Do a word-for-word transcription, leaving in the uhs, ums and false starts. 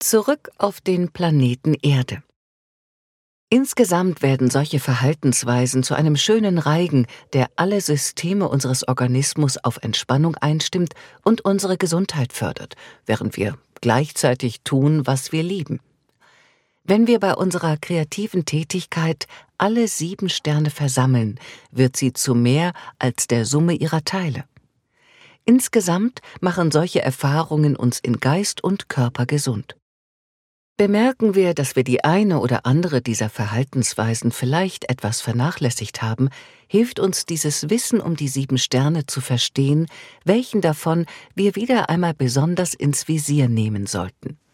Zurück auf den Planeten Erde. Insgesamt werden solche Verhaltensweisen zu einem schönen Reigen, der alle Systeme unseres Organismus auf Entspannung einstimmt und unsere Gesundheit fördert, während wir gleichzeitig tun, was wir lieben. Wenn wir bei unserer kreativen Tätigkeit alle sieben Sterne versammeln, wird sie zu mehr als der Summe ihrer Teile. Insgesamt machen solche Erfahrungen uns in Geist und Körper gesund. Bemerken wir, dass wir die eine oder andere dieser Verhaltensweisen vielleicht etwas vernachlässigt haben, hilft uns dieses Wissen um die sieben Sterne zu verstehen, welchen davon wir wieder einmal besonders ins Visier nehmen sollten.